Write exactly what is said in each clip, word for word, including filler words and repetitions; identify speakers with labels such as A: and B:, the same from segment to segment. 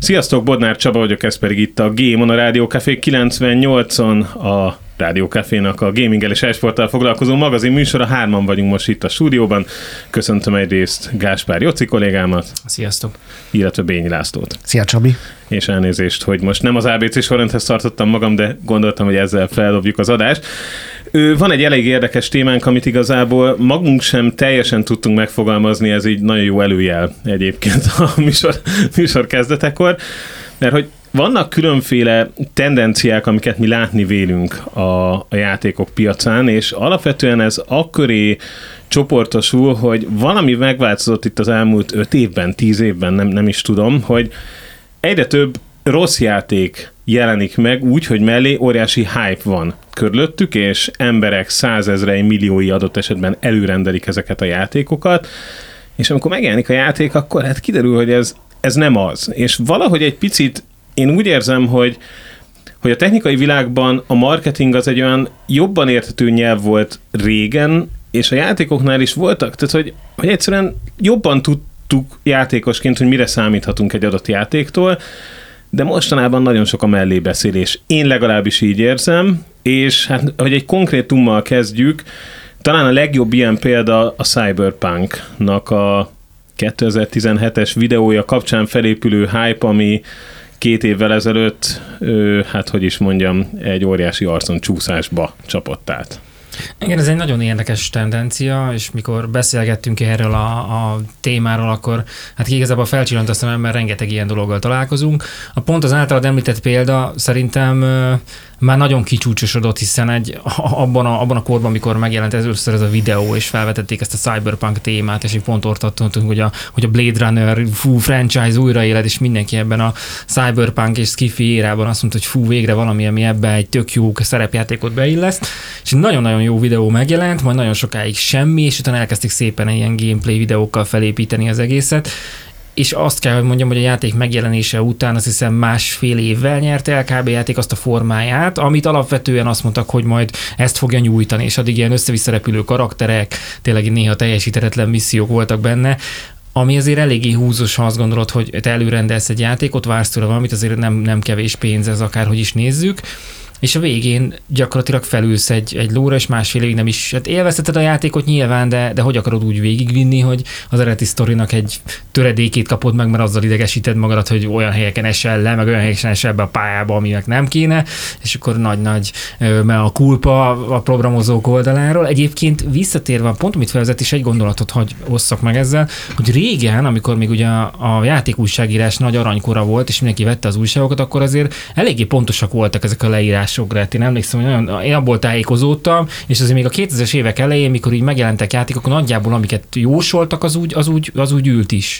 A: Sziasztok, Bodnár Csaba vagyok, ez pedig itt a Game on a Rádió Café kilencvennyolcon, a Rádió Cafénak a gaminggel és e-sporttal foglalkozó magazin műsora. Hárman vagyunk most itt a stúdióban. Köszöntöm egyrészt Gáspár Jóci kollégámat.
B: Sziasztok.
A: Illetve Bényi Lászlót.
C: Szia, Csabi.
A: És elnézést, hogy most nem az á bé cé sorrendhez tartottam magam, de gondoltam, hogy ezzel feldobjuk az adást. Van egy elég érdekes témánk, amit igazából magunk sem teljesen tudtunk megfogalmazni, ez így nagyon jó előjel egyébként a műsor, műsor kezdetekor, mert hogy vannak különféle tendenciák, amiket mi látni vélünk a, a játékok piacán, és alapvetően ez akköré csoportosul, hogy valami megváltozott itt az elmúlt öt évben, tíz évben, nem, nem is tudom, hogy egyre több rossz játék jelenik meg úgy, hogy mellé óriási hype van körülöttük, és emberek százezrei, milliói adott esetben előrendelik ezeket a játékokat, és amikor megjelenik a játék, akkor hát kiderül, hogy ez, ez nem az. És valahogy egy picit én úgy érzem, hogy, hogy a technikai világban a marketing az egy olyan jobban érthető nyelv volt régen, és a játékoknál is voltak, tehát hogy, hogy egyszerűen jobban tudtuk játékosként, hogy mire számíthatunk egy adott játéktól, de mostanában nagyon sok a mellébeszélés. Én legalábbis így érzem, és hát, hogy egy konkrétummal kezdjük, talán a legjobb ilyen példa a Cyberpunknak a kétezer-tizenhetes videója kapcsán felépülő hype, ami két évvel ezelőtt, hát hogy is mondjam, egy óriási arcon csúszásba csapott át.
B: Igen, ez egy nagyon érdekes tendencia, és mikor beszélgettünk erről a, a témáról, akkor hát igazából felcsillant a szemem, mert rengeteg ilyen dologgal találkozunk. A pont az általad említett példa szerintem már nagyon kicsúcsosodott, hiszen egy, abban, a, abban a korban, amikor megjelent először ez a videó, és felvetették ezt a Cyberpunk témát, és így pont ott tartottunk, hogy a, hogy a Blade Runner fú, franchise újraélet, és mindenki ebben a Cyberpunk és Skifi érában azt mondta, hogy fú, végre valami, ami ebbe egy tök jó szerepjátékot beilleszt, és nagyon-nagyon jó videó megjelent, majd nagyon sokáig semmi, és utána elkezdték szépen ilyen gameplay videókkal felépíteni az egészet, és azt kell, hogy mondjam, hogy a játék megjelenése után azt hiszem másfél évvel nyerte el kb. Játék azt a formáját, amit alapvetően azt mondtak, hogy majd ezt fogja nyújtani, és addig ilyen össze-vissza repülő karakterek, tényleg néha teljesíthetetlen missziók voltak benne, ami azért eléggé húzós, ha azt gondolod, hogy te előrendelsz egy játékot, vársz tőle valamit, azért nem, nem kevés pénz ez, akárhogy is nézzük, és a végén gyakorlatilag felülsz egy, egy lóra, és másfél évig nem is, hát élvezheted a játékot nyilván, de, de hogy akarod úgy végigvinni, hogy az eredeti sztorinak egy töredékét kapod meg, mert azzal idegesíted magadat, hogy olyan helyeken esel le, meg olyan helyeken esel be a pályába, aminek nem kéne, és akkor nagy-nagy mert a kulpa a programozók oldaláról. Egyébként visszatérve, pont amit felvezet, is egy gondolatot, hogy osszak meg ezzel, hogy régen, amikor még ugye a, a játékújságírás nagy aranykora volt, és mindenki vette az újságokat, akkor azért eléggé pontosak voltak ezek a leírások. Én emlékszem, hogy nagyon, én abból tájékozódtam, és azért még a kétezres évek elején, mikor így megjelentek játékok, nagyjából amiket jósoltak, az úgy, az úgy, az úgy ült is.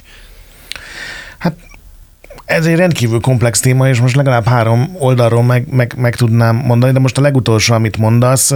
C: Hát ez egy rendkívül komplex téma, és most legalább három oldalról meg, meg, meg tudnám mondani, de most a legutolsó, amit mondasz,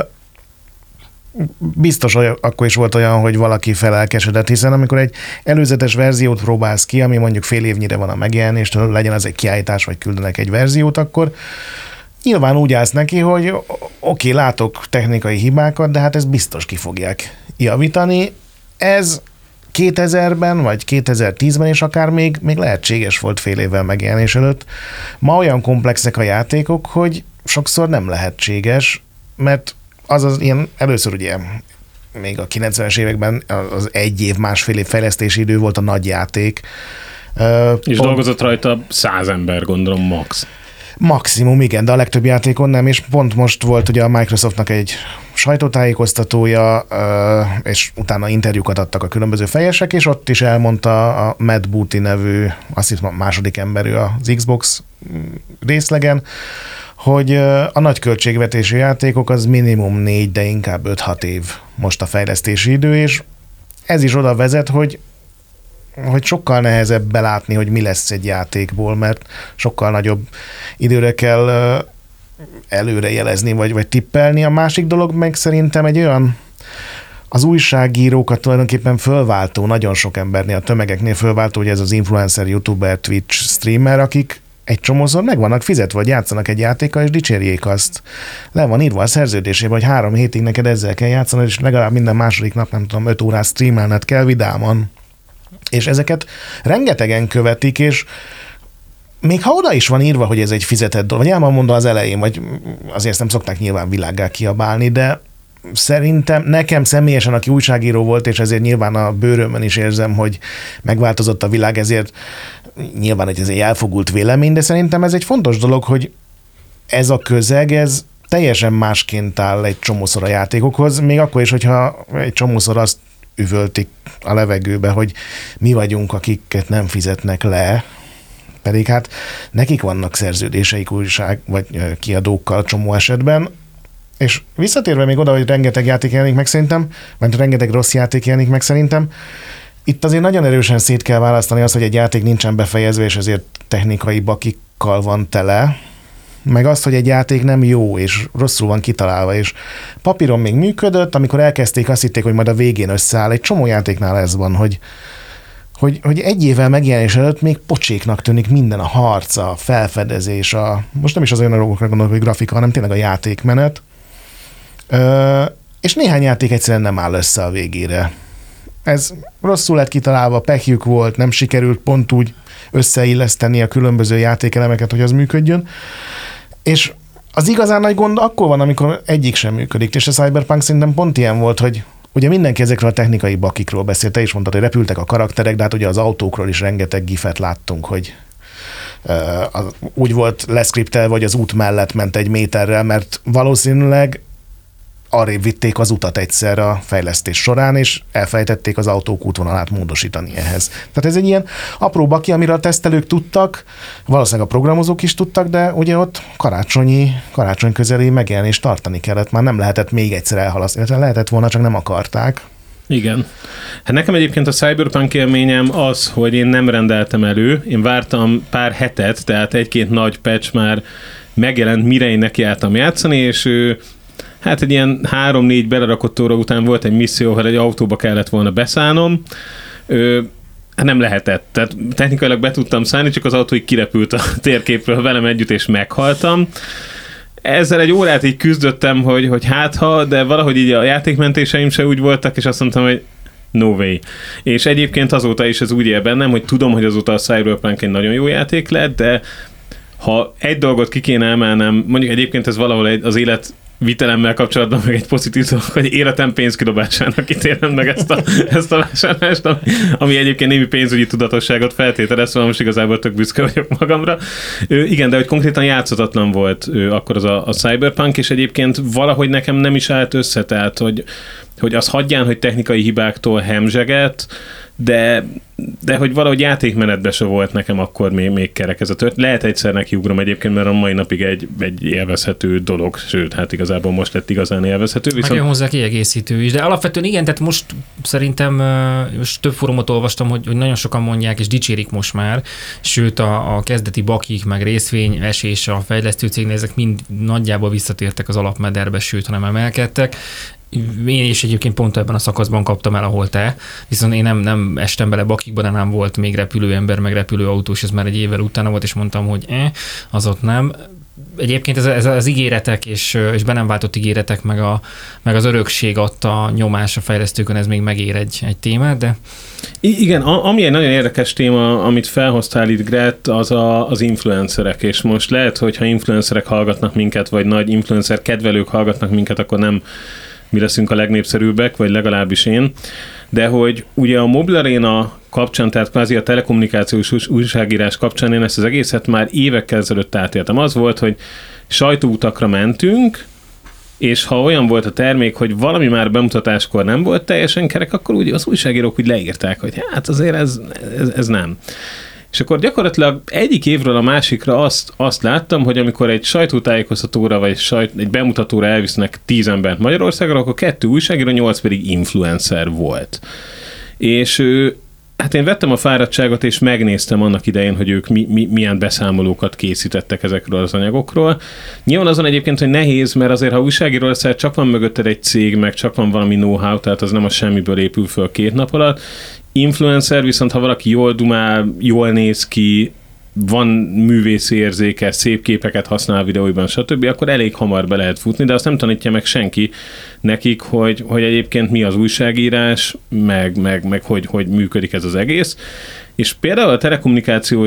C: biztos, hogy akkor is volt olyan, hogy valaki felelkesedett, hiszen amikor egy előzetes verziót próbálsz ki, ami mondjuk fél évnyire van a megjelenéstől, legyen az egy kiállítás, vagy küldenek egy verziót, akkor nyilván úgy állsz neki, hogy oké, okay, látok technikai hibákat, de hát ezt biztos ki fogják javítani. Ez kétezerben, vagy kétezer-tízben is akár még, még lehetséges volt fél évvel megjelenés előtt. Ma olyan komplexek a játékok, hogy sokszor nem lehetséges, mert az az ilyen, először ugye még a kilencvenes években az egy év, másfél év fejlesztési idő volt a nagy játék.
A: És pont dolgozott rajta száz ember, gondolom, max.
C: Maximum, igen, de a legtöbb játékon nem, és pont most volt ugye a Microsoftnak egy sajtótájékoztatója, és utána interjúkat adtak a különböző fejesek, és ott is elmondta a Matt Booty nevű, azt hiszem a második emberű az Xbox részlegen, hogy a nagy költségvetésű játékok az minimum négy, de inkább öt-hat év most a fejlesztési idő, és ez is oda vezet, hogy hogy sokkal nehezebb belátni, hogy mi lesz egy játékból, mert sokkal nagyobb időre kell előre jelezni, vagy, vagy tippelni. A másik dolog meg szerintem egy olyan, az újságírókat tulajdonképpen fölváltó, nagyon sok embernél, a tömegeknél fölváltó, hogy ez az influencer, youtuber, Twitch streamer, akik egy csomószor meg vannak fizetve, vagy játszanak egy játékkal, és dicsérjék azt. Le van írva a szerződésében, hogy három hétig neked ezzel kell játszanod, és legalább minden második nap, nem tudom, öt órát streamelned kell vidáman. És ezeket rengetegen követik, és még ha oda is van írva, hogy ez egy fizetett dolog, vagy el van mondva az elején, vagy azért ezt nem szokták nyilván világgá kiabálni, de szerintem nekem személyesen, aki újságíró volt, és ezért nyilván a bőrömön is érzem, hogy megváltozott a világ, ezért nyilván, hogy ez egy elfogult vélemény, de szerintem ez egy fontos dolog, hogy ez a közeg, ez teljesen másként áll egy csomószor a játékokhoz, még akkor is, hogyha egy csomószor azt üvöltik a levegőbe, hogy mi vagyunk, akiket nem fizetnek le, pedig hát nekik vannak szerződéseik újság vagy kiadókkal csomó esetben, és visszatérve még oda, hogy rengeteg játék jelenik meg szerintem, vagy rengeteg rossz játék jelenik meg szerintem, itt azért nagyon erősen szét kell választani azt, hogy egy játék nincsen befejezve, és ezért technikai bakikkal van tele, meg azt, hogy egy játék nem jó, és rosszul van kitalálva, és papíron még működött, amikor elkezdték, azt hitték, hogy majd a végén összeáll. Egy csomó játéknál ez van, hogy, hogy, hogy egy évvel megjelenés előtt még pocséknak tűnik minden, a harc, a felfedezés, a, most nem is az olyan dolgokra gondolok, hogy grafika, hanem tényleg a játékmenet. Ö, és néhány játék egyszerűen nem áll össze a végére. Ez rosszul lett kitalálva, pehjük volt, nem sikerült pont úgy összeilleszteni a különböző játékelemeket, hogy az működjön. És az igazán nagy gond akkor van, amikor egyik sem működik, és a Cyberpunk szerintem pont ilyen volt, hogy ugye mindenki ezekről a technikai bakikról beszélt, te is mondtad, hogy repültek a karakterek, de hát ugye az autókról is rengeteg gifet láttunk, hogy uh, az, úgy volt leszkriptelve, hogy az út mellett ment egy méterrel, mert valószínűleg arrébb vitték az utat egyszer a fejlesztés során, és elfelejtették az autók útvonalát módosítani ehhez. Tehát ez egy ilyen apró baki, amire a tesztelők tudtak, valószínűleg a programozók is tudtak, de ugye ott karácsonyi, karácsony közeli megjelenést tartani kellett, már nem lehetett még egyszer elhalasztani, lehetett volna, csak nem akarták.
A: Igen. Hát nekem egyébként a Cyberpunk élményem az, hogy én nem rendeltem elő, én vártam pár hetet, tehát egy-két nagy patch már megjelent, mire én nekiálltam játszani, és ő hát egy ilyen három-négy belerakott óra után volt egy misszió, ahol egy autóba kellett volna beszállnom. Ö, nem lehetett. Tehát technikailag be tudtam szállni, csak az autó így kirepült a térképről velem együtt, és meghaltam. Ezzel egy órát így küzdöttem, hogy, hogy hát ha, de valahogy így a játékmentéseim se úgy voltak, és azt mondtam, hogy no way. És egyébként azóta is ez úgy él bennem, hogy tudom, hogy azóta a Cyberpunk egy nagyon jó játék lett, de ha egy dolgot ki kéne emelnem, mondjuk egyébként ez valahol egy, az élet vitelemmel kapcsolatban meg egy pozitív dolog, hogy életem pénzkidobásának ítélem meg ezt a, ezt a vásárlást, ami, ami egyébként némi pénzügyi tudatosságot feltételez, szóval most igazából tök büszke vagyok magamra. Ö, igen, de hogy konkrétan játszhatatlan volt ö, akkor az a, a Cyberpunk, és egyébként valahogy nekem nem is állt össze, tehát hogy, hogy az hagyján, hogy technikai hibáktól hemzseget, de, de hogy valahogy játékmenetben se volt nekem akkor még, még kerek ez a tört. Lehet egyszer nekiugrom egyébként, mert a mai napig egy, egy élvezhető dolog, sőt, hát igazából most lett igazán élvezhető.
B: Viszont... Meg hozzá kiegészítő is, de alapvetően igen, tehát most szerintem most több fórumot olvastam, hogy, hogy nagyon sokan mondják, és dicsérik most már, sőt a, a kezdeti bakik, meg részvény, esés a fejlesztő cégnél, ezek mind nagyjából visszatértek az alapmederbe, sőt, hanem emelkedtek. Én is egyébként pont ebben a szakaszban kaptam el, ahol te, viszont én nem, nem estem bele bakikba, de nem volt még repülőember, meg repülőautós, ez már egy évvel utána volt, és mondtam, hogy eh, az ott nem. Egyébként ez, ez az ígéretek, és, és be nem váltott ígéretek, meg, a, meg az örökség adta nyomás a fejlesztőkön, ez még megér egy, egy témát, de...
A: I- igen, ami egy nagyon érdekes téma, amit felhoztál itt, Gret, az a, az influencerek, és most lehet, hogyha influencerek hallgatnak minket, vagy nagy influencer kedvelők hallgatnak minket, akkor nem mi leszünk a legnépszerűbbek, vagy legalábbis én, de hogy ugye a Mobile Arena kapcsán, tehát kvázi a telekommunikációs újságírás kapcsán én ezt az egészet már évekkel ezelőtt átéltem. Az volt, hogy sajtóutakra mentünk, és ha olyan volt a termék, hogy valami már bemutatáskor nem volt teljesen kerek, akkor úgy az újságírók úgy leírták, hogy hát azért ez, ez, ez nem. És akkor gyakorlatilag egyik évről a másikra azt, azt láttam, hogy amikor egy sajtótájékoztatóra vagy egy, sajt, egy bemutatóra elvisznek tíz embert Magyarországra, akkor kettő újságíró, nyolc pedig influencer volt. És hát én vettem a fáradtságot, és megnéztem annak idején, hogy ők mi, mi, milyen beszámolókat készítettek ezekről az anyagokról. Nyilván azon egyébként, hogy nehéz, mert azért, ha újságíró leszel, csak van mögötted egy cég, meg csak van valami know-how, tehát az nem a semmiből épül föl két nap alatt. Influencer, viszont ha valaki jól dumál, jól néz ki, van művészi érzéke, szép képeket használ a videóiban, stb., akkor elég hamar be lehet futni, de azt nem tanítja meg senki nekik, hogy, hogy egyébként mi az újságírás, meg, meg, meg hogy, hogy működik ez az egész. És például a telekommunikációs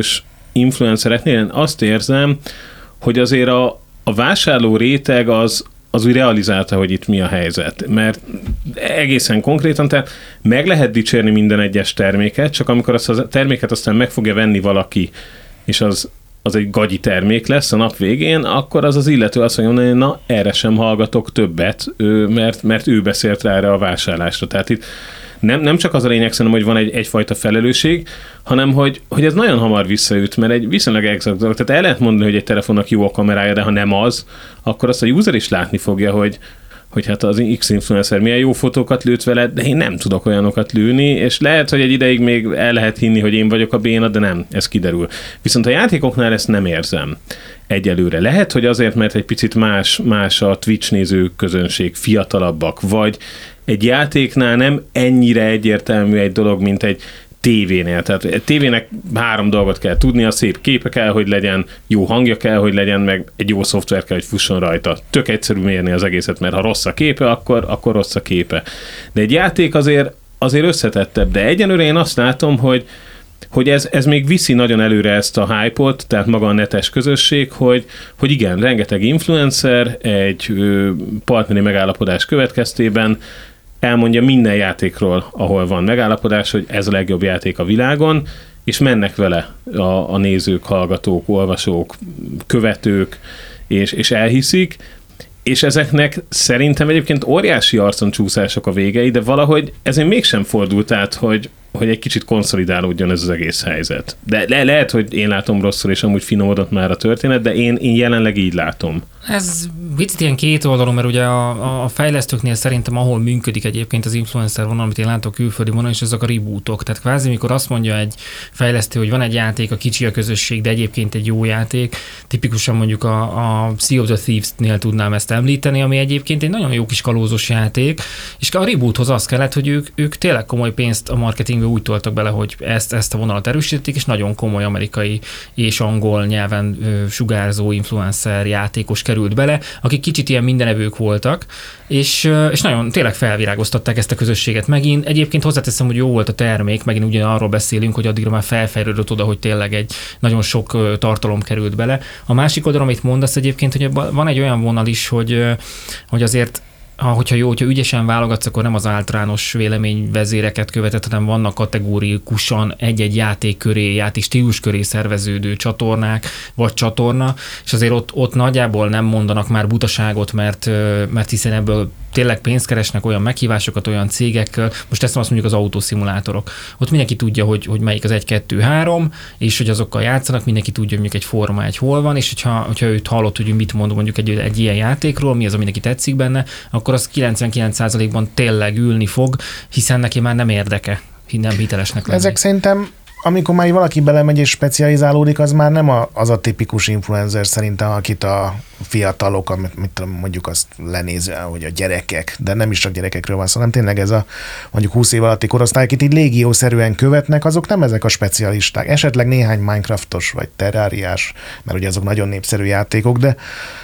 A: influencereknél én azt érzem, hogy azért a, a vásárló réteg az, az úgy realizálta, hogy itt mi a helyzet. Mert egészen konkrétan, tehát meg lehet dicsérni minden egyes terméket, csak amikor azt a terméket aztán meg fogja venni valaki, és az, az egy gagyi termék lesz a nap végén, akkor az az illető azt mondja, hogy na, erre sem hallgatok többet, mert, mert ő beszélt rá erre a vásárlásra. Tehát itt Nem, nem csak az a lényeg, szerintem, hogy van egy, egyfajta felelősség, hanem hogy, hogy ez nagyon hamar visszaüt, mert egy viszonylag exakt dolog. Tehát el lehet mondani, hogy egy telefonnak jó a kamerája, de ha nem az, akkor azt a user is látni fogja, hogy, hogy hát az X-influencer milyen jó fotókat lőtt vele, de én nem tudok olyanokat lőni, és lehet, hogy egy ideig még el lehet hinni, hogy én vagyok a béna, de nem, ez kiderül. Viszont a játékoknál ezt nem érzem egyelőre. Lehet, hogy azért, mert egy picit más, más a Twitch néző közönség, fiatalabbak, vagy egy játéknál nem ennyire egyértelmű egy dolog, mint egy tévénél. Tehát egy tévének három dolgot kell tudnia, szép képe kell, hogy legyen, jó hangja kell, hogy legyen, meg egy jó szoftver kell, hogy fusson rajta. Tök egyszerű mérni az egészet, mert ha rossz a képe, akkor, akkor rossz a képe. De egy játék azért, azért összetettebb, de egyenlőre én azt látom, hogy hogy ez, ez még viszi nagyon előre ezt a hype-ot, tehát maga a netes közösség, hogy, hogy igen, rengeteg influencer egy ö, partneri megállapodás következtében elmondja minden játékról, ahol van megállapodás, hogy ez a legjobb játék a világon, és mennek vele a, a nézők, hallgatók, olvasók, követők, és, és elhiszik, és ezeknek szerintem egyébként óriási arconcsúszások a végei, de valahogy ezért mégsem fordult át, hogy, hogy egy kicsit konszolidálódjon ez az egész helyzet. De le, lehet, hogy én látom rosszul, és amúgy finomodott már a történet, de én, én jelenleg így látom.
B: Ez picit ilyen két oldalon, mert ugye a, a fejlesztőknél szerintem ahol működik egyébként az influencer vonal, amit én látok külföldi vonal, és azok a rebootok. Tehát kvázi, mikor azt mondja egy fejlesztő, hogy van egy játék, a kicsi a közösség, de egyébként egy jó játék, tipikusan mondjuk a, a Sea of the Thieves-nél tudnám ezt említeni, ami egyébként egy nagyon jó kis kalózos játék, és a reboothoz az kellett, hogy ők, ők tényleg komoly pénzt a marketingbe úgy toltak bele, hogy ezt, ezt a vonalat erősítették, és nagyon komoly amerikai és angol nyelven ö, sugárzó influencer játékos került bele, akik kicsit ilyen mindenevők voltak, és, és nagyon tényleg felvirágoztatták ezt a közösséget megint. Egyébként hozzáteszem, hogy jó volt a termék, megint ugyan arról beszélünk, hogy addigra már felfejlődött oda, hogy tényleg egy nagyon sok tartalom került bele. A másik oldalon, amit mondasz egyébként, hogy van egy olyan vonal is, hogy, hogy azért hogyha jó, hogyha ügyesen válogatsz, akkor nem az általános véleményvezéreket követett, hanem vannak kategórikusan egy-egy játék köré, játék stílus köré szerveződő csatornák, vagy csatorna, és azért ott, ott nagyjából nem mondanak már butaságot, mert, mert hiszen ebből tényleg pénzt keresnek, olyan meghívásokat, olyan cégekkel. Most ezt azt mondjuk az autószimulátorok. Ott mindenki tudja, hogy, hogy melyik az egy, kettő, három, és hogy azokkal játszanak, mindenki tudja, hogy mondjuk egy Forma egy hol van, és hogyha, hogyha őt hallott, hogy mit mond mondjuk egy, egy ilyen játékról, mi az, ami neki tetszik benne, akkor az kilencvenkilenc százalékban tényleg ülni fog, hiszen neki már nem érdeke, nem hitelesnek lenni.
C: Ezek szerintem, amikor már valaki belemegy és specializálódik, az már nem a, az a tipikus influencer szerintem, akit a fiatalok, amit mit mondjuk azt lenézve, hogy a gyerekek, de nem is csak gyerekekről van szó, hanem tényleg ez a mondjuk húsz év alatti korosztály, akit így légiószerűen követnek, azok nem ezek a specialisták. Esetleg néhány Minecraftos vagy Terráriás, mert ugye azok nagyon népszerű játékok, de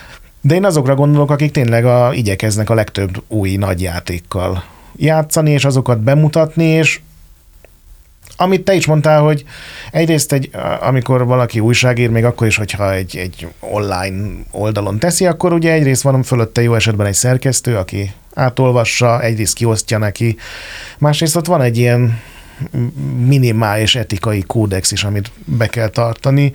C: De én azokra gondolok, akik tényleg a, igyekeznek a legtöbb új nagy játékkal játszani, és azokat bemutatni, és amit te is mondtál, hogy egyrészt egy, amikor valaki újságír, még akkor is, hogyha egy, egy online oldalon teszi, akkor ugye egyrészt van fölötte jó esetben egy szerkesztő, aki átolvassa, egyrészt kiosztja neki, másrészt ott van egy ilyen minimális etikai kódex is, amit be kell tartani,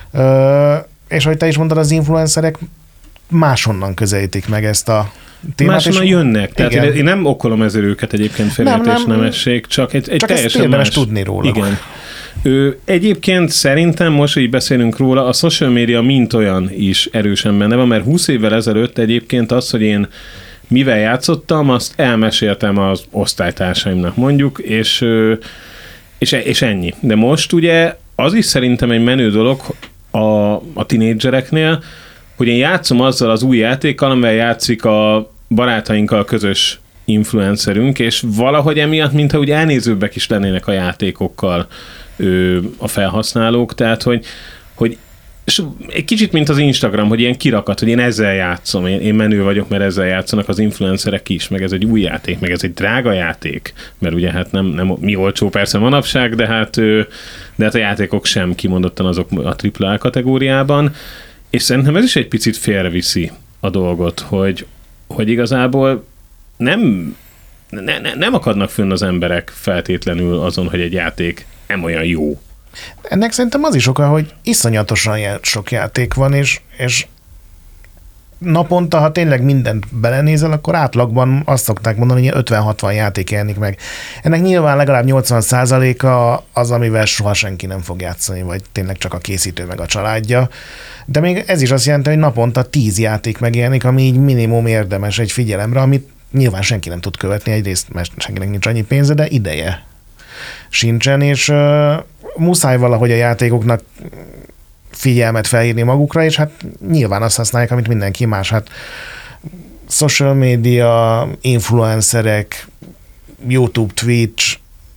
C: és ahogy te is mondtad, az influencerek máshonnan közelítik meg ezt a témát.
A: Máshonnan jönnek. Tehát én, én nem okolom ezzel őket egyébként félreértés nemesség, csak egy, egy
C: csak
A: teljesen más.
C: tudni róla.
A: Igen. Ő, egyébként szerintem most, hogy beszélünk róla, a social media mint olyan is erősen benne van, mert húsz évvel ezelőtt egyébként az, hogy én mivel játszottam, azt elmeséltem az osztálytársaimnak mondjuk, és, és, és ennyi. De most ugye az is szerintem egy menő dolog a, a tinédzsereknél, hogy én játszom azzal az új játékkal, amivel játszik a barátainkkal közös influencerünk, és valahogy emiatt, mintha úgy elnézőbbek is lennének a játékokkal ő, a felhasználók, tehát hogy, hogy és egy kicsit, mint az Instagram, hogy ilyen kirakat, hogy én ezzel játszom, én, én menő vagyok, mert ezzel játszanak az influencerek is, meg ez egy új játék, meg ez egy drága játék, mert ugye hát nem, nem mi olcsó persze manapság, de hát, de hát a játékok sem kimondottan azok a tripla A kategóriában, és szerintem ez is egy picit félreviszi a dolgot, hogy, hogy igazából nem, ne, ne, nem akadnak fönn az emberek feltétlenül azon, hogy egy játék nem olyan jó.
C: Ennek szerintem az is oka, hogy iszonyatosan sok játék van, és, és naponta, ha tényleg mindent belenézel, akkor átlagban azt szokták mondani, hogy ötven-hatvan játék jelenik meg. Ennek nyilván legalább nyolcvan százaléka az, amivel soha senki nem fog játszani, vagy tényleg csak a készítő meg a családja. De még ez is azt jelenti, hogy naponta tíz játék megjelenik, ami így minimum érdemes egy figyelemre, amit nyilván senki nem tud követni, egyrészt, mert senkinek nincs annyi pénze, de ideje sincsen, és uh, muszáj valahogy a játékoknak figyelmet felhívni magukra, és hát nyilván azt használják, amit mindenki más. Hát social media, influencerek, YouTube, Twitch,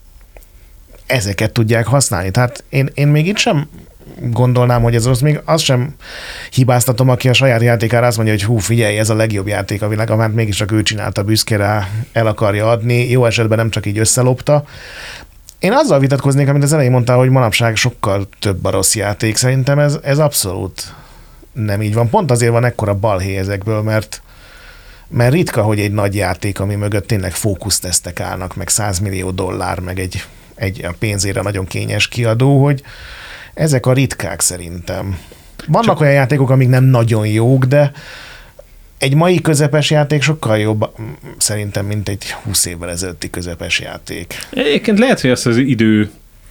C: ezeket tudják használni. Tehát én, én még itt sem gondolnám, hogy ez rossz, még azt sem hibáztatom, aki a saját játékára azt mondja, hogy hú, figyelj, ez a legjobb játék a világon, mert mégiscsak ő csinálta, büszke rá, el akarja adni, jó esetben nem csak így összelopta. Én azzal vitatkoznék, amit az elején mondtál, hogy manapság sokkal több a rossz játék. Szerintem ez, ez abszolút nem így van. Pont azért van ekkora balhé ezekből, mert, mert ritka, hogy egy nagy játék, ami mögött tényleg fókusztesztek állnak, meg száz millió dollár, meg egy, egy a pénzére nagyon kényes kiadó, hogy ezek a ritkák szerintem. Vannak Csak... olyan játékok, amik nem nagyon jók, de egy mai közepes játék sokkal jobb szerintem, mint egy húsz évvel ezelőtti közepes játék.
A: Egyébként lehet, hogy azt az idő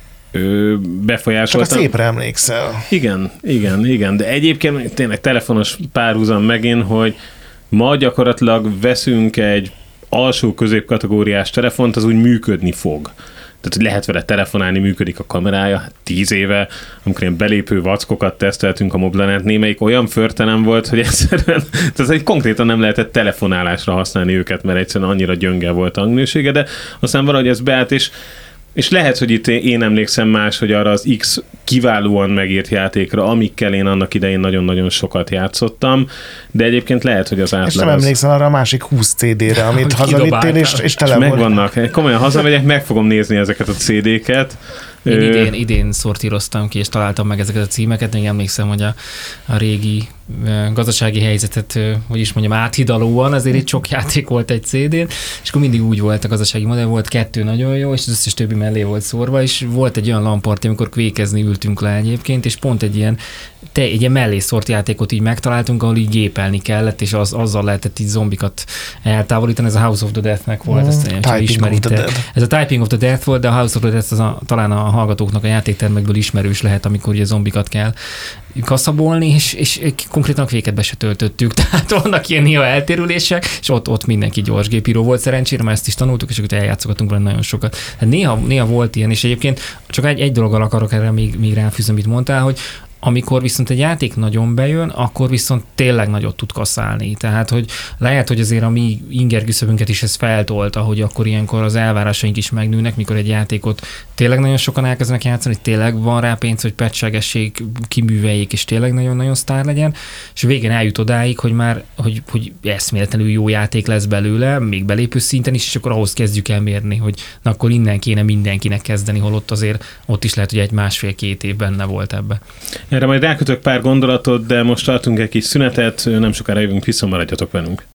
A: ö, befolyásolta.
C: Csak a szépre emlékszel.
A: Igen, igen, igen, de egyébként tényleg telefonos párhuzam megint, hogy ma gyakorlatilag veszünk egy alsó középkategóriás telefont, az úgy működni fog. Tehát, hogy lehet vele telefonálni, működik a kamerája, hát tíz éve, amikor ilyen belépő vackokat teszteltünk a mobilen, némelyik olyan förtelen volt, hogy egyszerűen, tehát egy konkrétan nem lehetett telefonálásra használni őket, mert egyszerűen annyira gyönge volt a hangminősége, de aztán valahogy ez beállt, és És lehet, hogy itt én emlékszem más, hogy arra az X kiválóan megírt játékra, amikkel én annak idején nagyon-nagyon sokat játszottam, de egyébként lehet, hogy az átlag...
C: És nem
A: az...
C: emlékszel arra a másik húsz cé dére, amit hazavittél, és, és tele
A: volt. Megvannak. Komolyan hazamegyek, meg fogom nézni ezeket a cé déket.
B: Én idén, idén szortíroztam ki, és találtam meg ezeket a címeket, még emlékszem, hogy a, a régi gazdasági helyzetet, hogy is mondjam, áthidalóan, azért itt sok játék volt egy cé dén, és akkor mindig úgy volt a gazdasági modell, volt kettő nagyon jó, és az összes többi mellé volt szórva, és volt egy olyan lamparti, amikor kvékezni ültünk le egyébként, és pont egy ilyen, te, egy ilyen mellé szórt játékot így megtaláltunk, ahol így gépelni kellett, és az, azzal lehetett így zombikat eltávolítani, ez a House of the Death-nek volt, mm, ezt ilyen ismeritek. Ez a Typing of the Death volt, de a House of the Death az a, talán a hallgatóknak a játéktermekből ismerős lehet, amikor ugye zombikat kell kaszabolni, és, és konkrétan a kvéket be se töltöttük, tehát vannak ilyen néha eltérülések, és ott, ott mindenki gyorsgépíró volt szerencsére, mert ezt is tanultuk, és akkor eljátszogatunk vele nagyon sokat. Hát néha, néha volt ilyen, és egyébként csak egy, egy dologgal akarok erre még, még ráfűzni, amit mondtál, hogy amikor viszont egy játék nagyon bejön, akkor viszont tényleg nagyot tud kaszálni. Tehát, hogy lehet, hogy azért a mi inger küszöbünket is ez feltolta, hogy akkor ilyenkor az elvárásaink is megnőnek, mikor egy játékot tényleg nagyon sokan elkezdenek játszani, hogy tényleg van rá pénz, hogy patchegessék, kiműveljék, és tényleg nagyon-nagyon sztár legyen, és végén eljut odáig, hogy már hogy, hogy eszméletlenül jó játék lesz belőle, még belépő szinten is, és akkor ahhoz kezdjük el mérni, hogy na akkor innen kéne mindenkinek kezdeni, holott azért ott is lehet, hogy egy másfél-két év benne volt ebbe.
A: Erre majd rákötök pár gondolatot, de most tartunk egy kis szünetet, nem sokára jövünk vissza, maradjatok velünk.